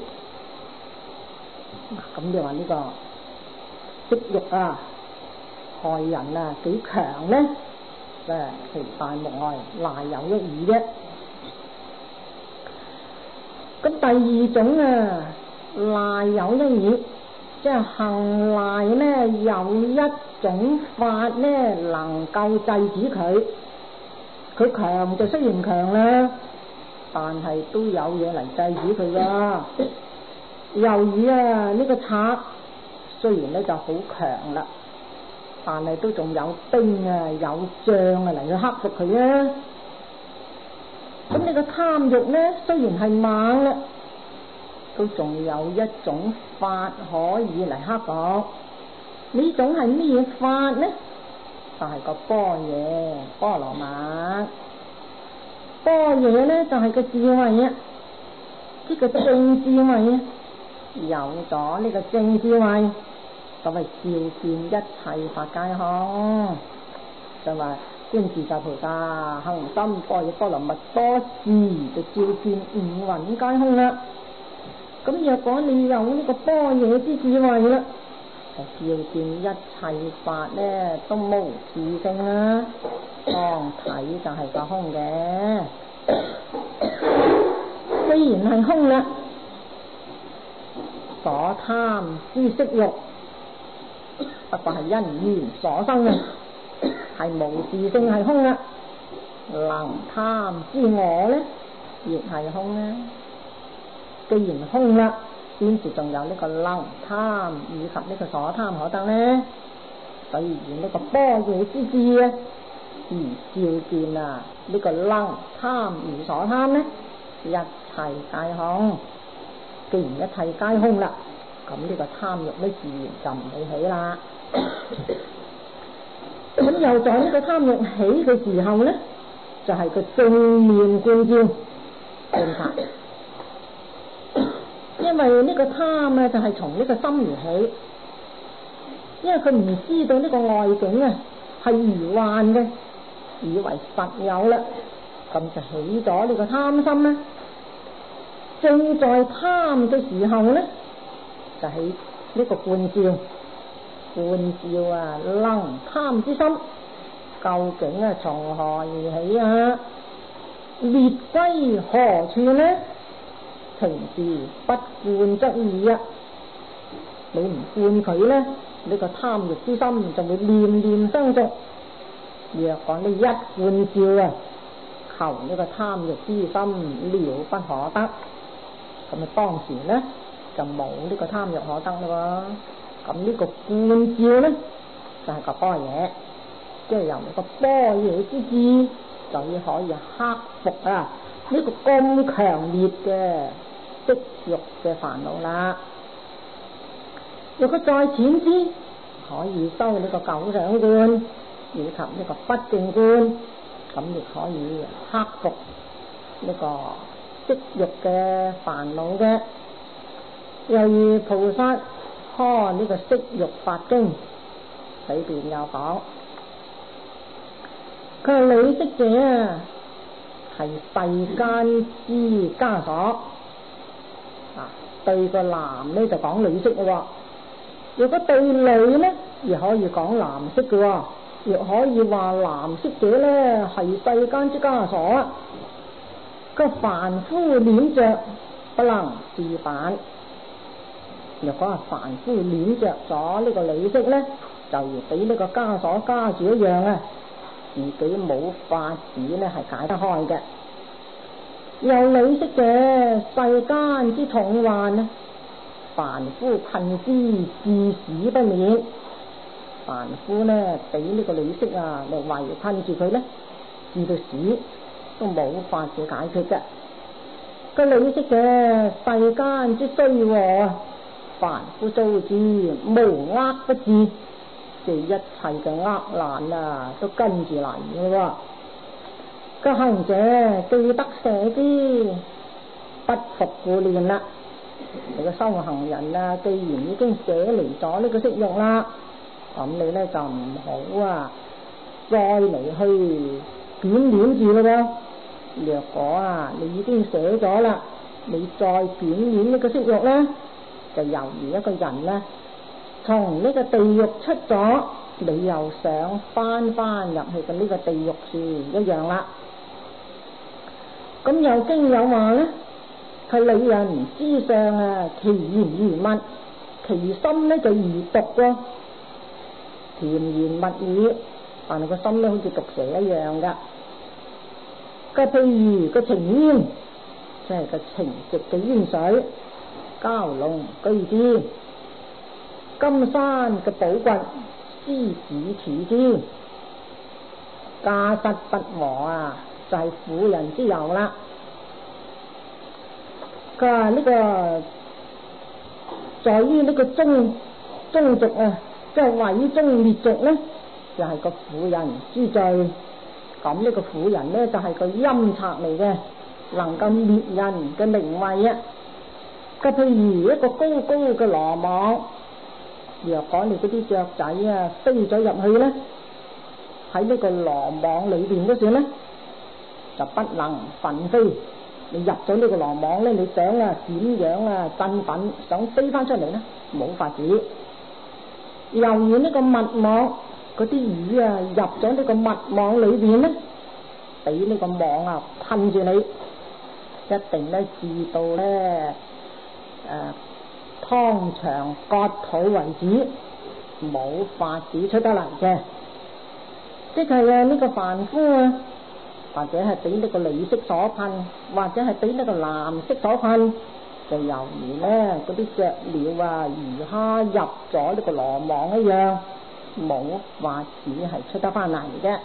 咁你話呢個色欲啊害人啊幾強呢？誒，其大無外，賴有一二啫。 咁第二種啊，賴有一義，即係行賴呢有一種法呢能夠制止佢，佢強就雖然強啦，但係都有嘢嚟制止佢噶。又以啊呢個賊雖然呢就好強啦，但係都仲有兵啊有將啊嚟去克服佢啊。咁呢個貪欲呢雖然係猛啦，都仲有一種法可以嚟克服。呢種係咩法呢？就係、是、個般若波羅蜜。般若呢就係、是、個智慧啊，呢個正智慧啊，有咗呢個正智慧，就係照見一切法皆空。就話觀自在菩薩行深般若波羅蜜多時，就照見五蘊皆空啦。咁若果你有呢個般若之智慧啦，就照見一切法呢都無自性啦，當體就係個空嘅。既然係空啦，所貪之色欲不過係因緣所生嘅，係無自性係空啦。能貪之我呢亦係空啦。既然空啦，先至仲有呢個能貪以及呢個所貪可得呢。所以以呢個般若之智啊，而照見啊呢個能貪與所貪呢，一切皆空。既然一切皆空啦，咁呢個貪欲呢自然就唔會起啦。咁又在呢個貪欲起嘅時候呢，就係、是、個正面觀照觀察。因為呢個貪啊，就係從呢個心而起，因為佢唔知道呢個外境啊係如幻嘅，以為實有啦，咁就起咗呢個貪心啦。正在貪嘅時候呢，就起呢個觀照，觀照啊能貪之心究竟啊從何而起啊？列歸何處呢？平時不觀則已啊！你唔觀佢呢，呢個貪欲之心就會念念相續。若講你一觀照啊，求呢個貪欲之心了不可得，咁啊當時呢就冇呢個貪欲可得啦。咁呢個觀照呢就係、是、個般若，即係由呢個般若之智就要可以克服啊呢、這個咁強烈嘅色欲嘅煩惱啦。如果再淺之，可以修呢個九想觀以及呢個不淨觀，咁亦可以克服呢個色欲嘅煩惱嘅。又如菩薩開呢個色欲法經裏邊有講，佢話女色者啊係世間之枷鎖啊，對個男呢就講女色嘅，如果對女呢亦可以講男色嘅，亦可以話男色者呢係世間之枷鎖，個凡夫戀着不能自反。若果係凡夫戀着咗呢個女色呢，就如俾呢個枷鎖枷住一樣啊，自己冇法子呢係解得開嘅。又女色者世間之重患呢，凡夫困之至死不免。凡夫呢俾呢個女色啊嚟圍困住佢呢，至到死都冇法子解決嘅。個女色者世間之衰禍啊，凡夫遭之無厄不至，即係一切嘅厄難啊都跟住嚟嘅喎。個行者既得捨之，不復顧念啦。你個修行人啊，既然已經捨離咗呢個色欲啦，咁你咧就唔好啊再嚟去眷戀住咯。若果啊你已經捨咗啦，你再眷戀呢個色欲咧，就猶如一個人咧從呢個地獄出咗，你又想翻翻入去嘅呢個地獄樹一樣啦。咁有經有話咧， 佢女人之上啊，其言如蜜，其心呢就如毒喎，甜言蜜語，但係個心呢好似毒蛇一樣噶。個譬如個情淵，即係個情直嘅淵水，蛟龍居之，金山嘅寶掘，獅子處之，家室不和啊，就係、是、婦人之友啦。佢話呢個在於呢個宗宗族啊，即係毀宗滅族呢，就係、是、個婦人之罪。咁呢個婦人呢，就係、是、個陰賊嚟嘅，能夠滅人嘅名位啊。咁譬如一個高高嘅羅網，若果你嗰啲雀仔啊飛咗入去呢，喺呢個羅網裏邊嗰時呢，就不能奮飛。你入咗呢個羅網呢，你想啊點樣啊振奮，想飛翻出嚟呢，冇法子。猶如呢個密網，嗰啲魚啊入咗呢個密網裏邊呢，俾呢個網啊噴住你，一定呢至到呢誒湯腸割肚為止，冇法子出得嚟嘅。即係啊呢個凡夫啊，或者係俾呢個女色所噴，或者係俾呢個男色所噴，就猶如呢嗰啲雀鳥啊、魚蝦入咗呢個羅網一樣，冇法子係出得翻嚟嘅。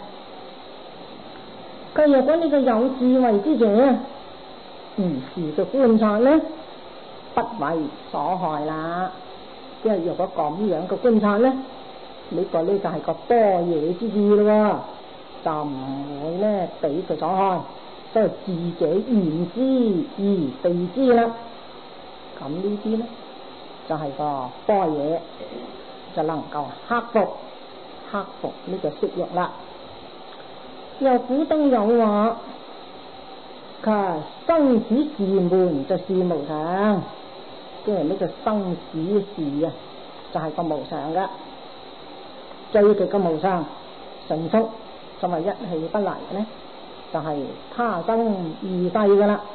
佢若果呢個有智慧之者，如是嘅觀察呢，不為所害啦。即係若果咁樣嘅觀察呢，呢、這個呢就係個般若之智咯，就唔會呢俾佢所害，所以智者言之而備之啦。咁呢啲呢就係、是、個般若，就能夠克服克服呢個色欲啦。又古都有話，佢生死事門就事無常，即係呢個生死事啊，就係、是、個無常嘅，最極個無常成熟，就係一氣不嚟呢，就係、是、他生異世噶啦。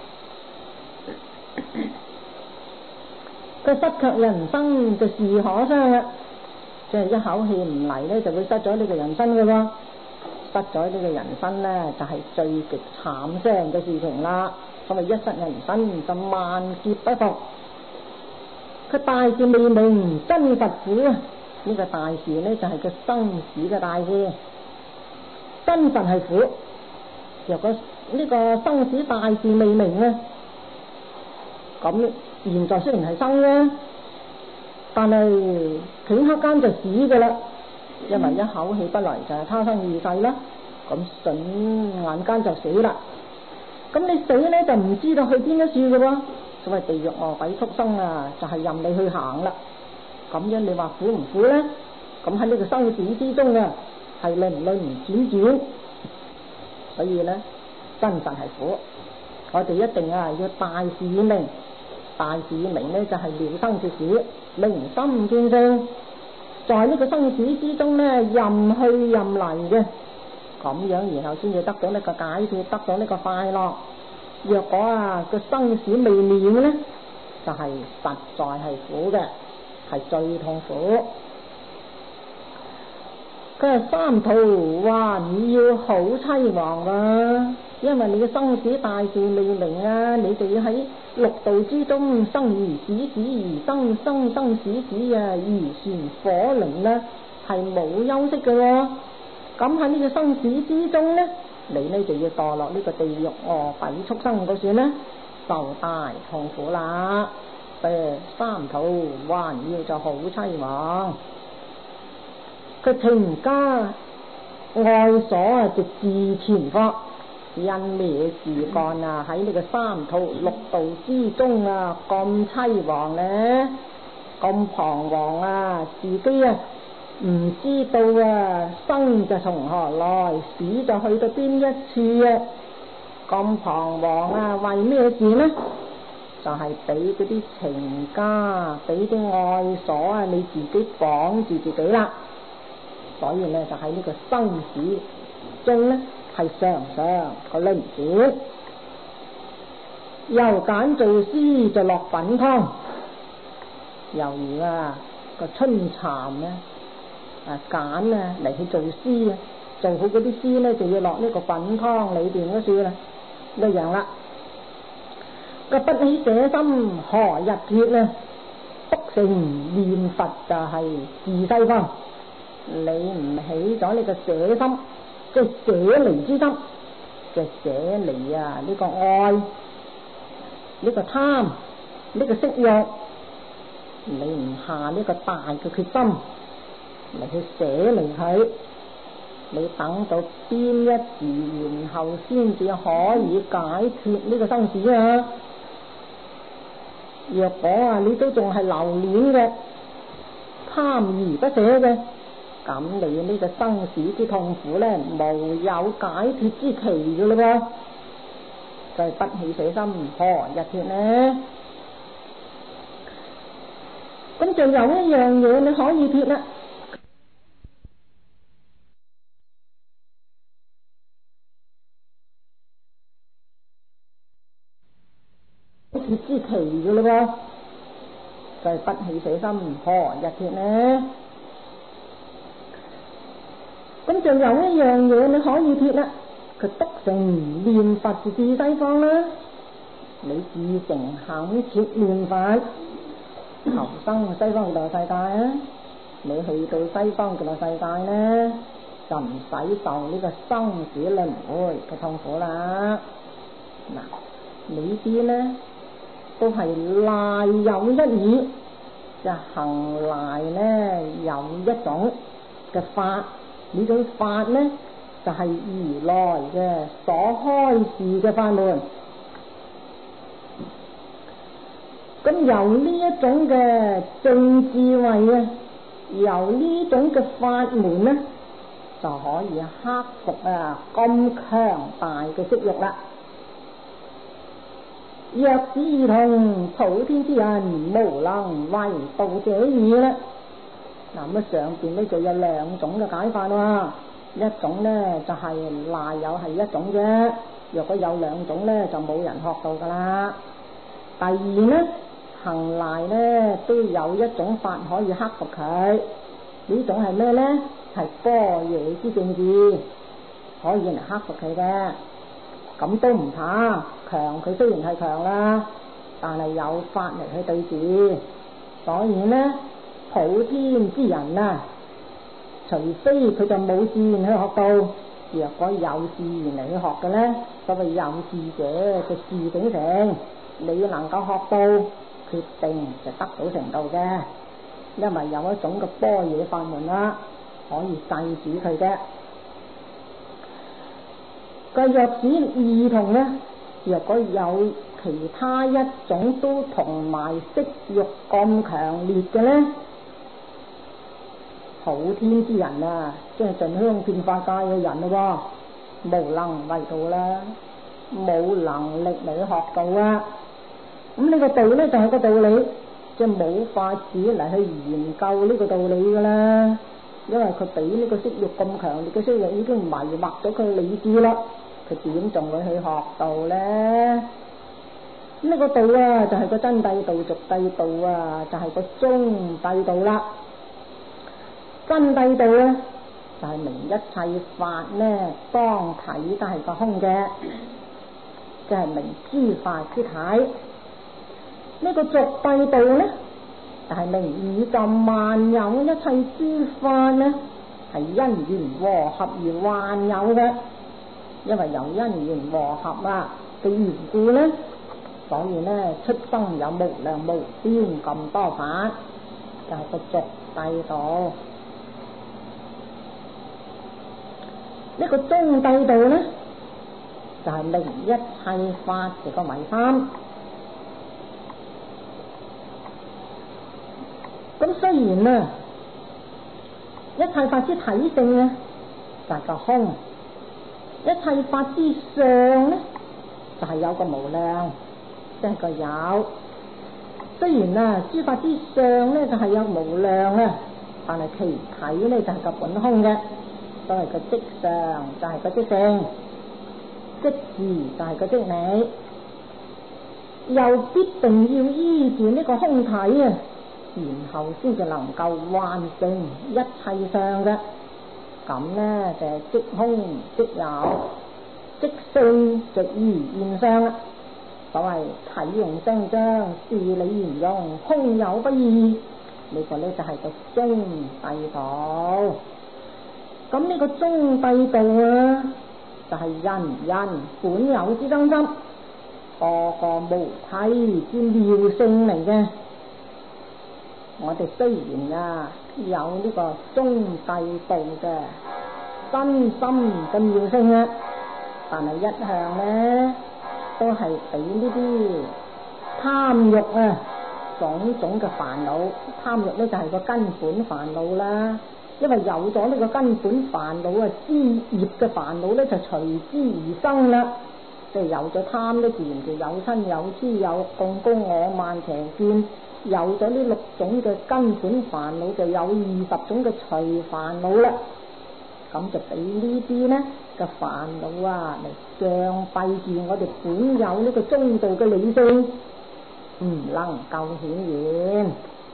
佢失卻人生就事可傷啦，即係一口氣唔嚟呢，就會失咗呢個人生噶喎。失咗呢個人生呢，就係、是、最極慘傷嘅事情啦。所謂一失人生就萬劫不復。佢大事未明真佛苦啊！呢、這個大事呢，就係、是、個生死嘅大事，真佛係苦。若果呢個生死大事未明呢，咁現在雖然係生咧，但係頃刻間就死噶啦。因為一口氣不嚟就係他生異世啦，咁瞬眼間就死啦。咁你死咧就唔知道去邊一處噶喎，所謂地獄餓鬼畜生啊，就係、是、任你去行啦。咁樣你話苦唔苦咧？咁喺呢個生死之中啊，係輪輪轉轉，所以咧真實係苦。我哋一定啊要大事以明，大事以明咧就係、是、了生脱死，明心見性。在呢個生死之中呢，任去任嚟嘅，咁樣然後先至得到呢個解脫，得到呢個快樂。若果啊個生死未了呢，就係、是、實在係苦嘅，係最痛苦。佢係三途還你要好淒惶啊！因為你嘅生死大事未明啊，你就要喺六道之中生如死死而生生生死死啊，如旋火輪啦，係冇休息嘅喎。咁喺呢個生死之中呢，你呢就要墮落呢個地獄餓鬼畜生嗰處呢，受大痛苦啦。誒，三途還要就好淒惶。佢情家愛所啊，就自前科。因咩事幹啊？喺呢個三途六道之中啊，咁淒惶呢，咁彷徨啊，自己啊唔知道啊，生就從何來，死就去到邊一處啊？咁彷徨啊，為咩事呢？就係俾嗰啲情家，俾啲愛所啊，你自己綁住自己啦。所以呢，就喺呢個生死中呢，係常常個輪轉。 又揀做絲就落粉湯。猶如啊個春蠶咧啊揀啊嚟去做絲啊，做好嗰啲絲咧就要落呢個粉湯裏邊嗰處啦，一樣啦。個不起捨心何日脫咧？篤成念佛就係自西方。你唔起咗呢個捨心，即係捨離之心，就捨離啊呢個愛，呢個貪，呢個色欲，你唔下呢個大嘅決心嚟去捨離佢，你等到邊一時，然後先至可以解脫呢個生死啊！若果啊你都仲係留戀嘅，貪而不捨嘅，咁你呢個生死之痛苦咧，無有解脫之期嘅嘞噃，就係不起捨心何日脫呢？咁就有一樣嘢你可以脫啦，脫之期嘅嘞噃，就係不起捨心何日脫呢？咁就有一樣嘢你可以脫啦，佢篤成念佛就至西方啦。你自成肯切念佛，求生西方極樂世界啊！你去到西方極樂世界呢，就唔使受呢個生死輪迴嘅痛苦啦。嗱，呢啲呢都係賴有一義，就行賴呢有一種嘅法。呢種法呢就係、是、如來嘅所開示嘅法門。咁由呢一種嘅正智慧啊，由呢種嘅法門呢，就可以克服啊咁強大嘅色欲啦。若只如同普天之人，無能為道者矣啦。嗱，咁上邊呢就有兩種嘅解法喎，一種呢就係、是、賴有係一種啫，若果有兩種呢就冇人學到噶啦。第二呢，行賴呢都有一種法可以克服佢，呢種係咩呢？係般若之正智，可以嚟克服佢嘅。咁都唔怕，強佢雖然係強啦，但係有法嚟去對治，所以呢。普天之人啊，除非佢就冇自然去學到，若果有自然嚟去學嘅呢，所謂有志者就事竟成，你能夠學到，決定就得到程度嘅，因為有一種嘅般若法門啦，可以制止佢嘅。個若使異同呢，若果有其他一種都同埋色欲咁強烈嘅呢，普天之人啊，即係盡香遍法界嘅人咯，無能為道啦，冇能力嚟學道啊。咁呢個道咧就係個道理，即係冇法子嚟去研究呢個道理噶啦。因為佢俾呢個色欲咁強烈嘅色欲已經迷惑咗佢理智啦，佢點仲會去學道咧？呢個道啊，就係個真諦道、俗諦道啊，就係個中諦道啦。真諦道咧，就係明一切法呢，當體都係個空嘅，即係明諸法之體。呢個俗諦道咧，就係明宇宙萬有一切諸法呢，係因緣和合而幻有嘅。因為有因緣和合啊嘅緣故呢，所以呢出生有無量無邊咁多法，就係個俗諦道。呢個中諦道呢，就係明一切法嘅個唯心。咁雖然啊，一切法之體性呢，就係個空；一切法之相呢，就係有個無量，即係個有。雖然啊，諸法之相呢，就係有無量啊，但係其體呢，就係個本空嘅。所謂個即相就係個即性，即字就係個即理。 又必定要依住呢個空體啊，然後先至能夠幻成一切相嘅。咁呢就係即空即有，即性即義現相啦。所謂體用相將，事理圓融，空有不異。呢個呢就係個中諦道。咁呢個中諦道啊，就係人人本有之真心，個個無體之妙性嚟嘅。我哋雖然啊有呢個中諦道嘅真心嘅妙性啊，但係一向呢都係俾呢啲貪欲啊種種嘅煩惱。貪欲呢就係個根本煩惱啦。因為有咗呢個根本煩惱啊，枝葉嘅煩惱呢就隨之而生啦。即係有咗貪呢，自然就有親有痴，有貢高我慢邪見。有咗呢六種嘅根本煩惱，就有二十種嘅隨煩惱啦。咁就俾呢啲呢嘅煩惱啊嚟障蔽住我哋本有呢個中道嘅理性，唔能夠顯現。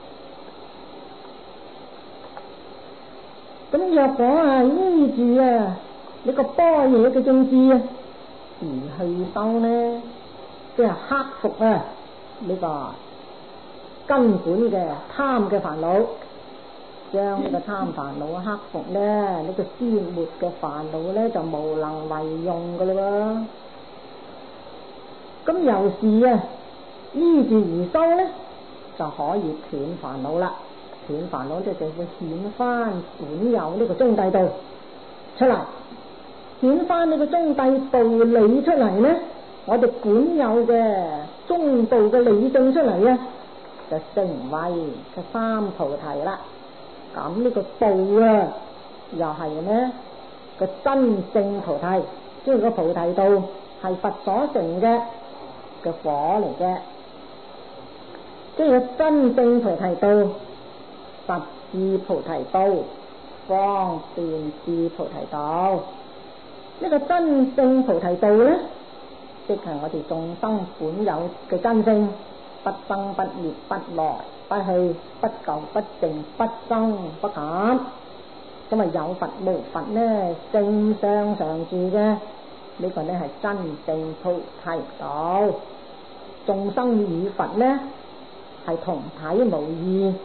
咁若果啊依住啊呢個般若嘅正智啊而去修呢，即係克服啊呢個根本嘅貪嘅煩惱，將呢個貪煩惱克服呢，呢、呢個鮮末嘅煩惱呢就無能為用噶啦喎。咁由是啊依住而修呢，就可以斷煩惱啦。斷煩惱即係就會顯翻本有呢個中諦道出嚟，顯翻呢個中諦道理出嚟呢，我哋本有嘅中道嘅理性出嚟啊，就成為個三菩提啦。咁呢個道啊，又係呢個真正菩提，即係個菩提道係佛所成嘅嘅火嚟嘅，即係個真正菩提道。實智菩提道，方便智菩提道。呢個真正菩提道呢，即係我哋眾生本有嘅真性，不生不滅，不來不去，不垢不淨，不生不減。咁啊有佛無佛呢，性相常住嘅，呢、這個呢係真正菩提道。眾生與佛呢係同體無異。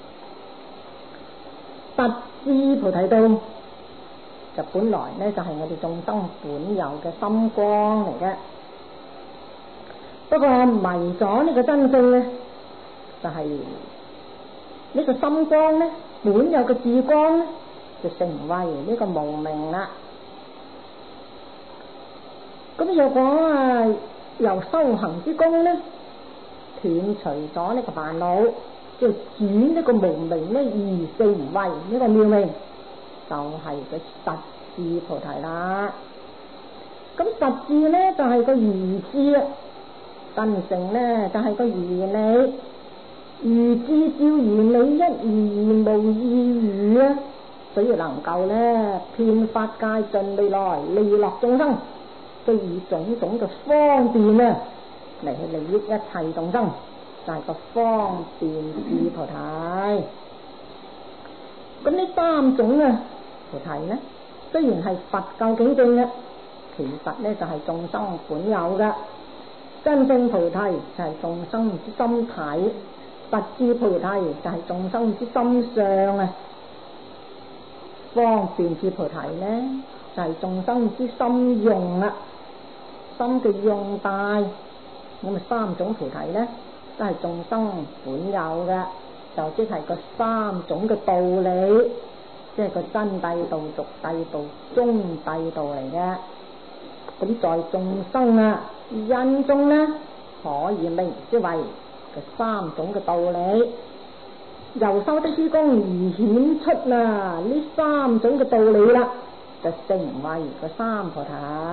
實智菩提道就本來呢就係、是、我哋眾生本有嘅心光嚟嘅，不過迷咗呢個真性呢，就係、是、呢個心光呢本有嘅智光呢就成為呢個無明啦。咁若果啊由修行之功呢斷除咗呢個煩惱，即係轉呢個無明呢而成為呢個妙明，就係、是、個實智菩提啦。咁實智呢就係、是、個如智啊，真正呢就係、是、個如理，如智照如理，一如無二如啊，所以能夠呢遍法界盡未來利樂眾生，都以種種嘅方便啊嚟去利益一切眾生。就係個方便智菩提。咁呢三種啊菩提呢，雖然係佛究竟正嘅，其實呢就係、是、眾生本有嘅。真正菩提就係眾生之心體，實智菩提就係眾生之心相啊。方便智菩提呢，就係、是、眾生之心用啊，心嘅用大。咁啊三種菩提呢，都係眾生本有嘅，就即係個三種嘅道理，即係個真諦道、俗諦道、中諦道嚟嘅。咁在眾生啊因中呢，可以明即為個三種嘅道理，由修的之功而顯出啦呢三種嘅道理啦，就成為個三菩提。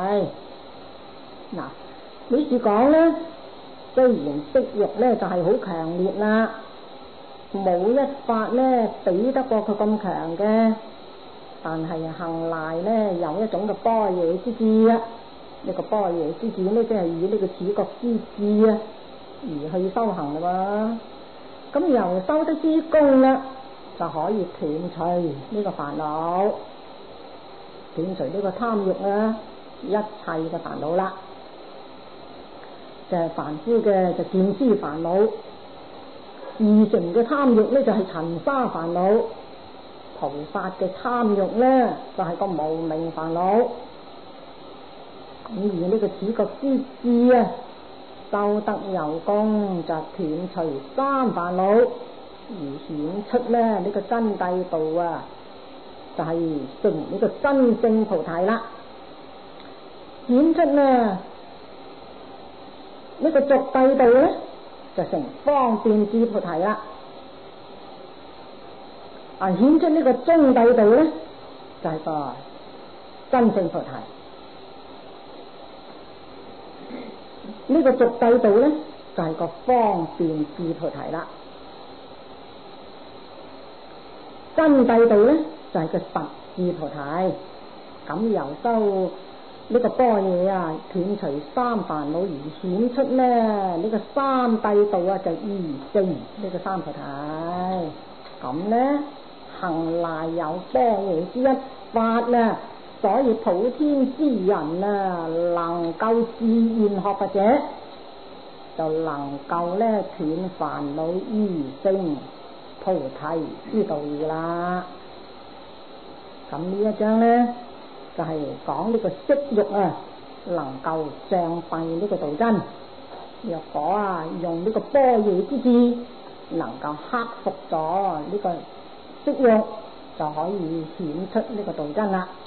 嗱，呢次講呢，雖然色欲呢就係好強烈啦，冇一法呢比得過佢咁強嘅，但係行賴呢有一種嘅般若之智啊，呢、這個般若之智呢即係以呢個始覺之智啊而去修行啦喎。咁由修得之功啦，就可以斷除呢個煩惱，斷除呢個貪欲啊，一切嘅煩惱啦。就係凡夫嘅就見思煩惱，二乘嘅貪欲呢就係塵沙煩惱，菩薩嘅貪欲呢就係個無明煩惱。咁而呢個此覺之智啊，修得有功就斷除三煩惱，而顯出呢呢個真諦道啊，就係成呢個真正菩提啦。顯出呢呢個俗諦道呢就成方便智菩提啦。啊，顯出呢個中諦道呢就係個真正菩提。呢個俗諦道呢就係個方便智菩提啦。真諦道呢就係個實智菩提。咁由修呢個般若啊，斷除三煩惱而顯出呢呢個三諦道啊，就依正呢個三菩提。咁呢行賴有般若之一法啊，所以普天之人啊，能夠自願學佛者，就能夠呢斷煩惱依正菩提之道義啦。咁呢一章呢就係講呢個色欲啊，能夠障蔽呢個道真。若果啊用呢個般若之智，能夠克服咗呢個色欲，就可以顯出呢個道真啦。